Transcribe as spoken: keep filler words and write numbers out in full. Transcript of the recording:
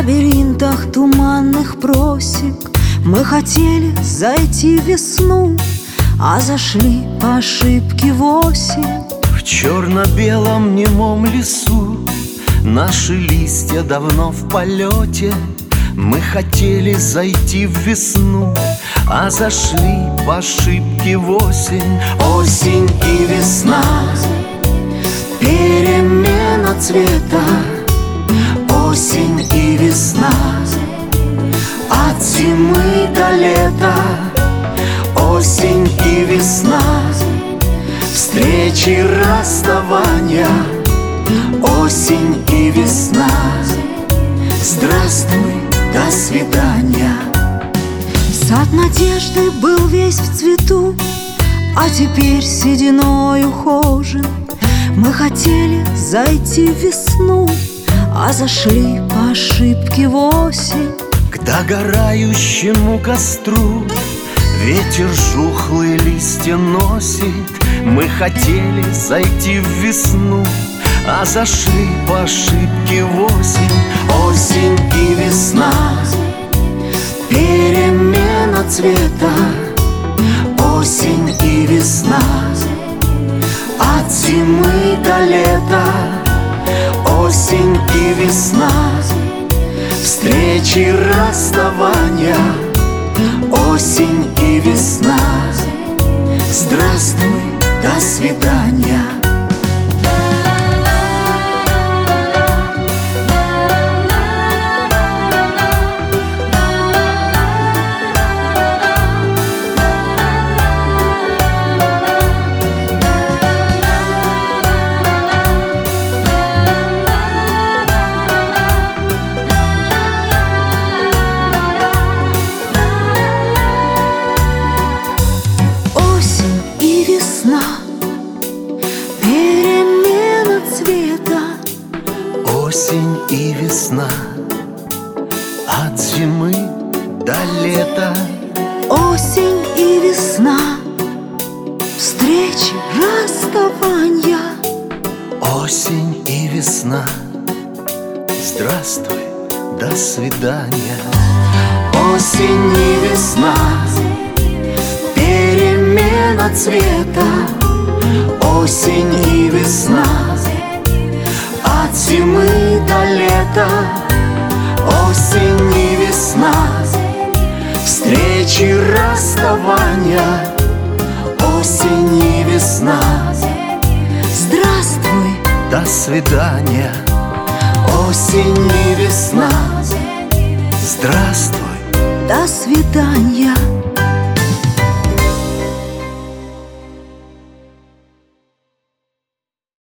лабиринтах туманных просек мы хотели зайти в весну, а зашли по ошибке в осень. В черно-белом немом лесу наши листья давно в полете. Мы хотели зайти в весну, а зашли по ошибке в осень. Осень и весна, перемена цвета. Осень и весна, от зимы до лета. Осень и весна, встречи, расставания. Осень и весна, здравствуй, до свидания. Сад надежды был весь в цвету, а теперь сединой ухожен. Мы хотели зайти в весну, а зашли по ошибке в осень. К догорающему костру ветер жухлые листья носит. Мы хотели зайти в весну, а зашли по ошибке в осень. Осень и весна, перемена цвета. Осень и весна, от зимы до лета. Осень и весна, встречи, расставания. Осень и весна, здравствуй, до свидания. Перемена цвета. Осень и весна, от зимы до лета. Осень и весна, встречи, расставания. Осень и весна, здравствуй, до свидания. Осень и весна, перемена цвета. Осень и весна, от зимы до лета. Осень и весна, встречи, расставания. Осень и весна, здравствуй, до свидания. Осень и весна, здравствуй, до свидания.